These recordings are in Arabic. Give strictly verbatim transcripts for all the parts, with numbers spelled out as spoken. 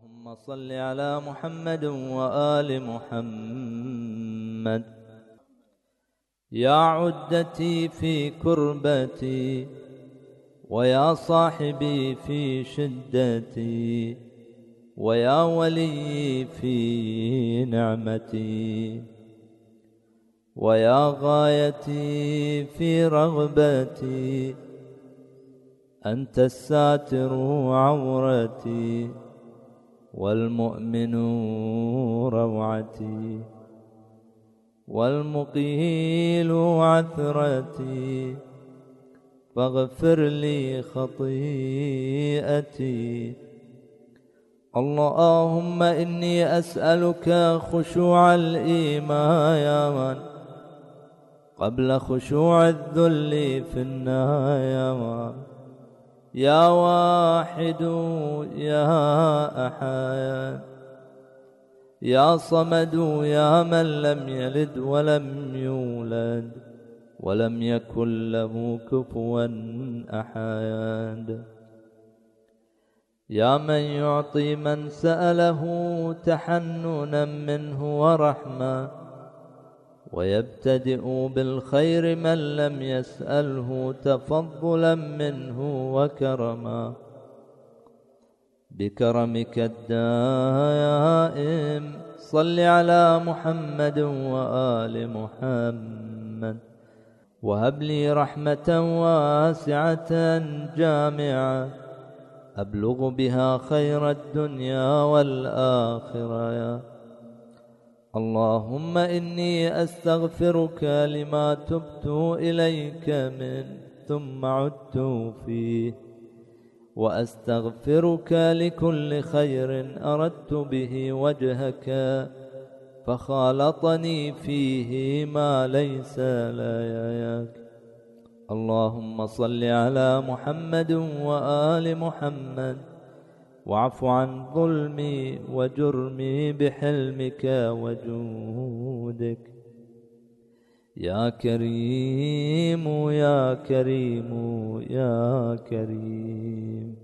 اللهم صل على محمد وآل محمد. يا عدتي في كربتي ويا صاحبي في شدتي ويا ولي في نعمتي ويا غايتي في رغبتي، أنت الساتر عورتي والمؤمن روعتي والمقيل عثرتي، فاغفر لي خطيئتي. اللهم إني أسألك خشوع الإيمان قبل خشوع الذل في النايا. يا واحد يا أحد يا صمد يا من لم يلد ولم يولد ولم يكن له كفوا أحد. يا من يعطي من سأله تحننا منه ورحمة، ويبتدئ بالخير من لم يسأله تفضلا منه وكرما. بكرمك الدائم صل على محمد وآل محمد، وهب لي رحمة واسعة جامعة أبلغ بها خير الدنيا والآخرة. يا اللهم إني أستغفرك لما تبت إليك منه ثم عدت فيه، وأستغفرك لكل خير أردت به وجهك فخالطني فيه ما ليس لياك. اللهم صل على محمد وآل محمد، واعف عن ظلمي وجرمي بحلمك وجودك. يا كريم يا كريم يا كريم،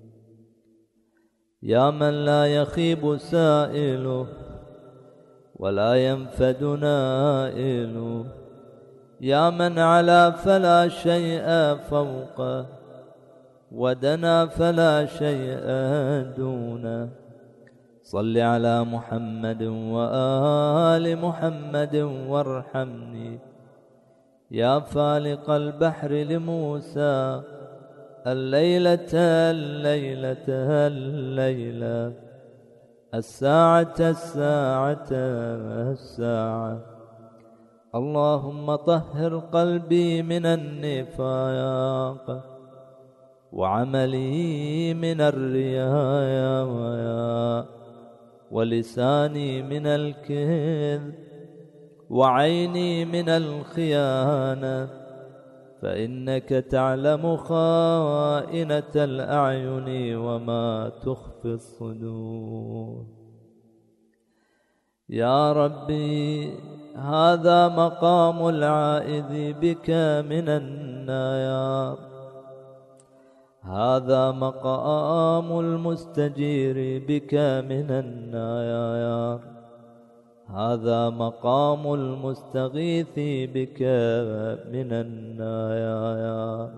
يا من لا يخيب سائله ولا ينفد نائله، يا من علا فلا شيء فوقه ودنا فلا شيء دونه. صل على محمد وآل محمد وارحمني. يا فالق البحر لموسى الليلة الليلة الليلة، الساعة الساعة الساعة. اللهم طهر قلبي من النفاق وعملي من الرياء ولساني من الكذب وعيني من الخيانة، فإنك تعلم خائنة الأعين وما تخفي الصدور. يا ربي هذا مقام العائذ بك من النار، هذا مقام المستجير بك من النار، هذا مقام المستغيث بك من النار،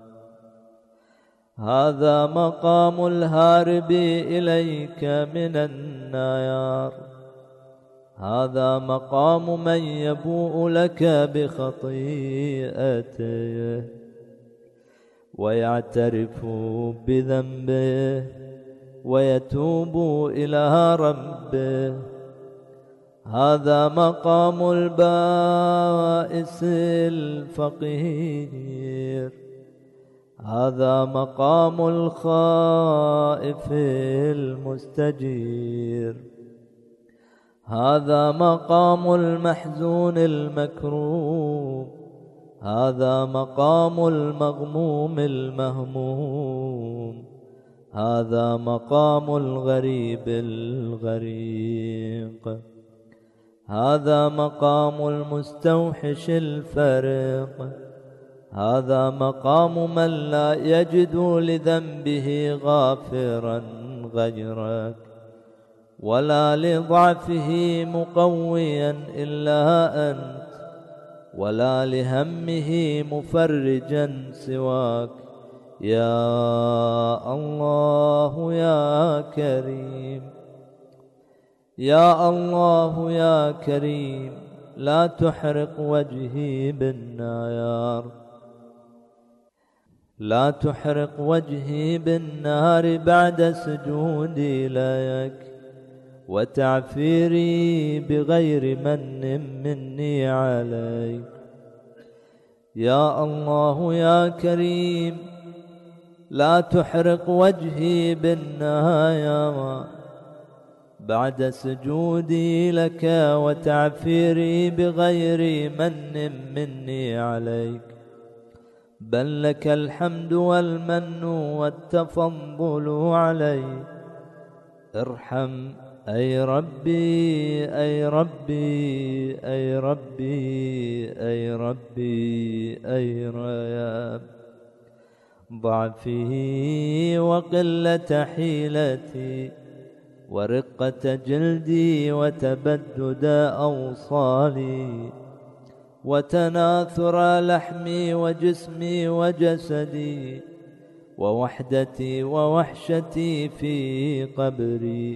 هذا مقام الهارب إليك من النار، هذا مقام من يبوء لك بخطيئته ويعترف بذنبه ويتوب إلى ربه. هذا مقام البائس الفقير، هذا مقام الخائف المستجير، هذا مقام المحزون المكروب، هذا مقام المغموم المهموم، هذا مقام الغريب الغريق، هذا مقام المستوحش الفارق، هذا مقام من لا يجد لذنبه غافرا غيرك ولا لضعفه مقويا إلا أنت، ولا لهمه مفرجا سواك. يا الله يا كريم، يا الله يا كريم، لا تحرق وجهي بالنار، لا تحرق وجهي بالنار بعد سجودي لك وتعفيري بغير من مني عليك. يا الله يا كريم، لا تحرق وجهي بالنار بعد سجودي لك وتعفيري بغير من مني عليك. بل لك الحمد والمن والتفضل علي. ارحم أي ربي أي ربي أي ربي أي ربي أي رياب ضعفي وقلة حيلتي ورقة جلدي وتبدد أوصالي وتناثر لحمي وجسمي وجسدي ووحدتي ووحشتي في قبري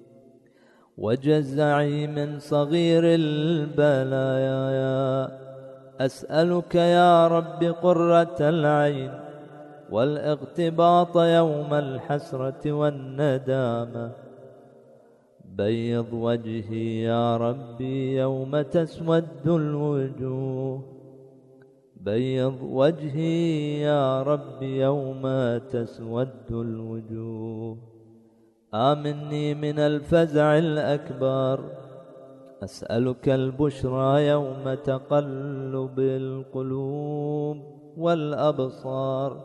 وجزعي من صغير البلايا. أسألك يا رب قرة العين والاغتباط يوم الحسرة والندامة. بيض وجهي يا ربي يوم تسود الوجوه، بيض وجهي يا ربي يوم تسود الوجوه. آمني من الفزع الأكبر. أسألك البشرى يوم تقلب القلوب والأبصار،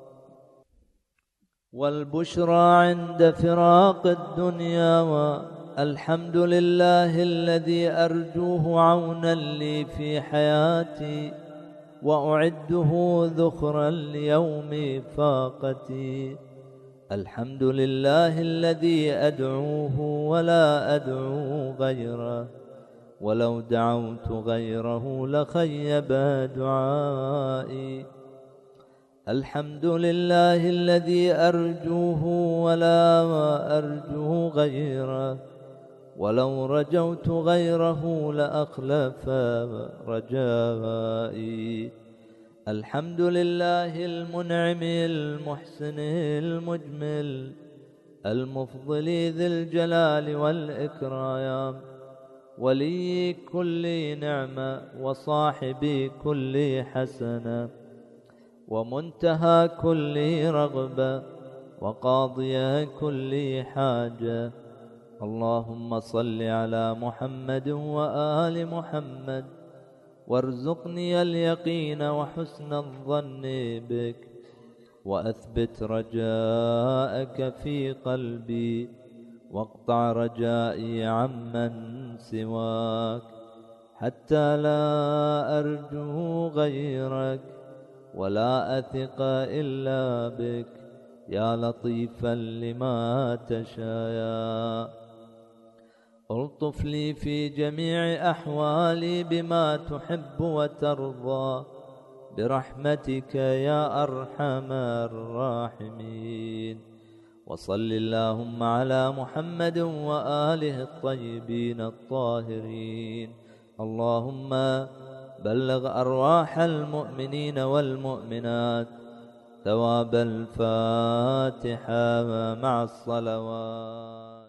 والبشرى عند فراق الدنيا. والحمد لله الذي أرجوه عونا لي في حياتي وأعده ذخرا ليوم فاقتي. الحمد لله الذي أدعوه ولا أدعو غيره، ولو دعوت غيره لخيب دعائي. الحمد لله الذي أرجوه ولا أرجو غيره، ولو رجوت غيره لأخلف رجائي. الحمد لله المنعم المحسن المجمل المفضل ذي الجلال والإكرام، ولي كل نعمة وصاحب كل حسنة ومنتهى كل رغبة وقاضي كل حاجة. اللهم صل على محمد وآل محمد وارزقني اليقين وحسن الظن بك، وأثبت رجاءك في قلبي واقطع رجائي عمن سواك، حتى لا أرجو غيرك ولا أثق إلا بك. يا لطيفا لما تشاء، الطف لي في جميع أحوالي بما تحب وترضى برحمتك يا أرحم الراحمين. وصل اللهم على محمد وآله الطيبين الطاهرين. اللهم بلغ أرواح المؤمنين والمؤمنات ثواب الفاتحة مع الصلوات.